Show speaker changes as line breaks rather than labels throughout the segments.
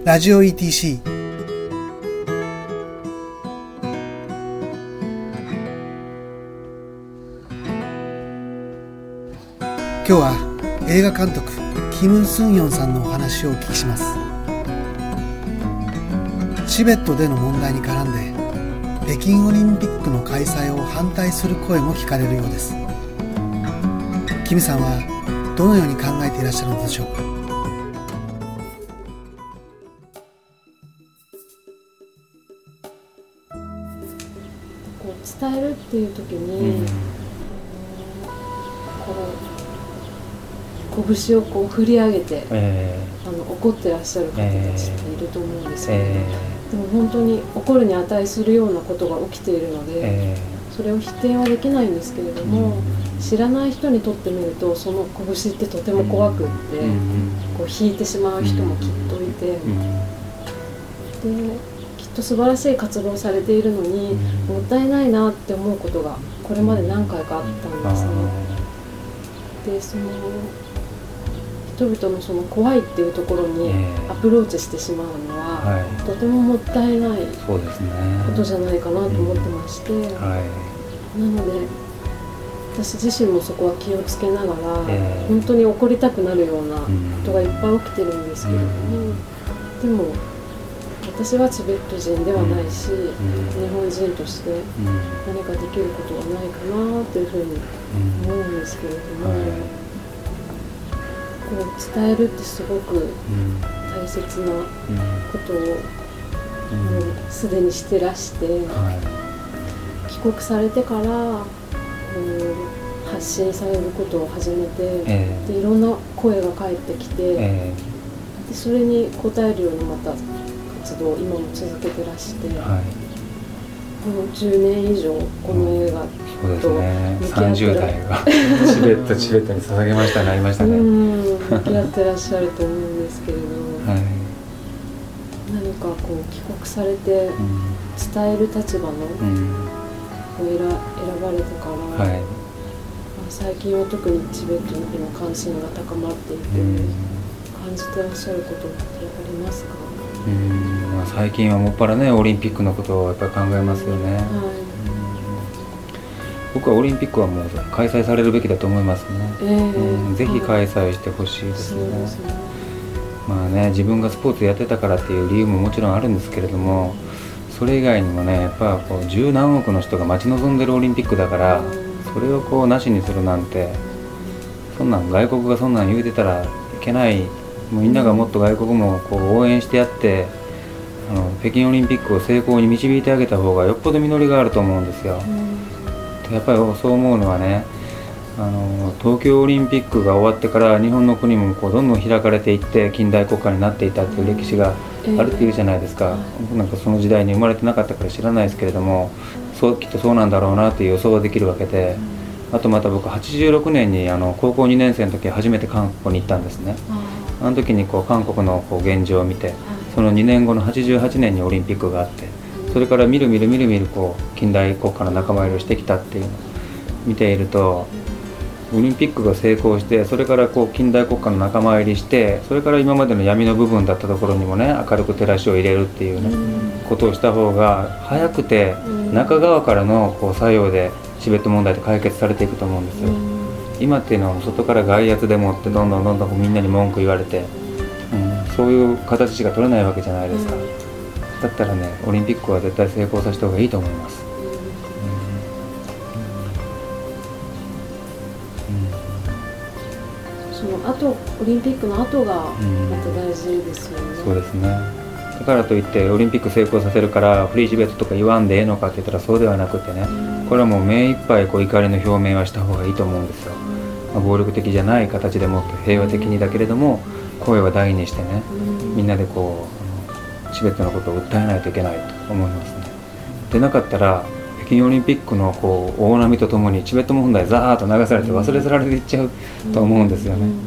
ラジオ ETC。 今日は映画監督キム・スンヨンさんのお話をお聞きします。チベットでの問題に絡んで北京オリンピックの開催を反対する声も聞かれるようです。キムさんはどのように考えていらっしゃるのでしょうか。
伝えるっていう時に、拳をこう振り上げて、怒ってらっしゃる方たちっていると思うんですけど、でも本当に怒るに値するようなことが起きているので、それを否定はできないんですけれども、知らない人にとってみるとその拳ってとても怖くって、こう引いてしまう人もきっといて、できっと素晴らしい活動をされているのに、もったいないなって思うことがこれまで何回かあったんですね。でその人々のその怖いっていうところにアプローチしてしまうのは、とてももったいないことじゃないかなと思ってまして、なので私自身もそこは気をつけながら、本当に怒りたくなるようなことがいっぱい起きてるんですけれども、でも私はチベット人ではないし、日本人として何かできることはないかなというふうに思うんですけれども、こう伝えるってすごく大切なことをもうすでにしてらして、帰国されてから発信されることを始めて、でいろんな声が返ってきて、でそれに応えるようにまた活動を今も続けてらして、もう10年以上この映画と向き合って
30代がチベットに捧げましたね、ありましたね。
向き合ってらっしゃると思うんですけれど、何かこう帰国されて伝える立場の選ばれてから、最近は特にチベットの関心が高まっていて、感じてらっしゃることってありますか？
最近はもっぱらね、オリンピックのことをやっぱり考えますよね。僕はオリンピックはもう開催されるべきだと思いますね。ぜひ開催してほしいですね。まあね、自分がスポーツやってたからっていう理由ももちろんあるんですけれども、それ以外にもね、やっぱこう十何億の人が待ち望んでるオリンピックだから、それをこうなしにするなんて、そんなん外国がそんなん言うてたらいけない。もうみんながもっと外国もこう応援してやって、北京オリンピックを成功に導いてあげた方がよっぽど実りがあると思うんですよ。やっぱりそう思うのはね、東京オリンピックが終わってから日本の国もこうどんどん開かれていって近代国家になっていたっていう歴史があるっていうじゃないですか。なんかその時代に生まれてなかったから知らないですけれども、きっとそうなんだろうなっていう予想はできるわけで、あとまた僕86年に高校2年生の時初めて韓国に行ったんですね。あの時にこう韓国のこう現状を見て、その2年後の88年にオリンピックがあって、それからみるみるこう近代国家の仲間入りをしてきたっていうのを見ていると、オリンピックが成功して、それからこう近代国家の仲間入りして、それから今までの闇の部分だったところにもね、明るく照らしを入れるっていうね、ことをした方が早くて中側からのこう作用でチベット問題って解決されていくと思うんですよ。今っていうのは外から外圧でもってどんどんみんなに文句言われて、そういう形しか取れないわけじゃないですか。だったらね、オリンピックは絶対成功させた方がいいと思います。
その後、オリンピックの後がまた大事ですよね。
そうですね。だからといってオリンピック成功させるからフリーチベットとか言わんでええのかって言ったらそうではなくてね、これはもう目いっぱいこう怒りの表明はした方がいいと思うんですよ。暴力的じゃない形でもって平和的にだけれども声は大にしてね、みんなでこうチベットのことを訴えないといけないと思いますね。でなかったら北京オリンピックのこう大波とともにチベット問題ザーッと流されて忘れ去られていっちゃうと思うんですよね。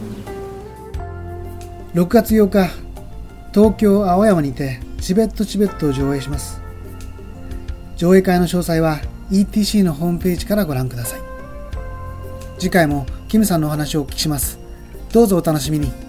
6月8日、東京青山にてチベットを上映します。上映会の詳細は ETC のホームページからご覧ください。次回もキムさんのお話をお聞きします。どうぞお楽しみに。